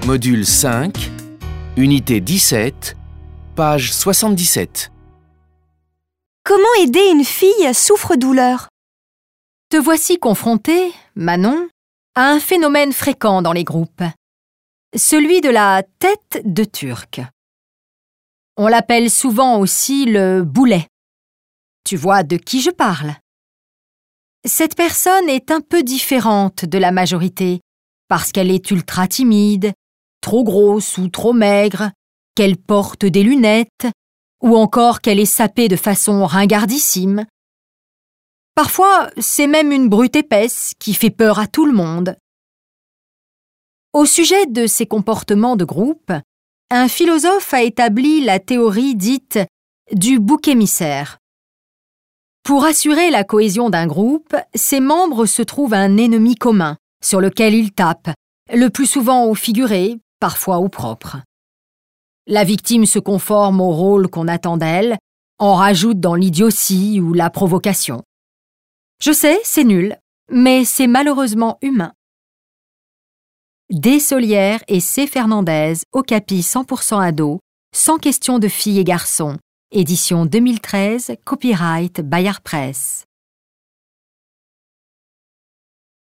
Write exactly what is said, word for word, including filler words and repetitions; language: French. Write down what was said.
Module cinq, unité dix-sept, page soixante-dix-sept. Comment aider une fille souffre-douleur? Te voici confronté, Manon, à un phénomène fréquent dans les groupes, celui de la tête de Turc. On l'appelle souvent aussi le boulet. Tu vois de qui je parle? Cette personne est un peu différente de la majorité parce qu'elle est ultra timide, trop grosse ou trop maigre, qu'elle porte des lunettes ou encore qu'elle est sapée de façon ringardissime. Parfois, c'est même une brute épaisse qui fait peur à tout le monde. Au sujet de ces comportements de groupe, un philosophe a établi la théorie dite du bouc émissaire. Pour assurer la cohésion d'un groupe, ses membres se trouvent un ennemi commun sur lequel ils tapent, le plus souvent au figuré, parfois au propre. La victime se conforme au rôle qu'on attend d'elle, en rajoute dans l'idiotie ou la provocation. Je sais, c'est nul, mais c'est malheureusement humain. D. Solière et C. Fernandez, Okapi cent pour cent ado, sans question de filles et garçons, édition deux mille treize, copyright Bayard Presse.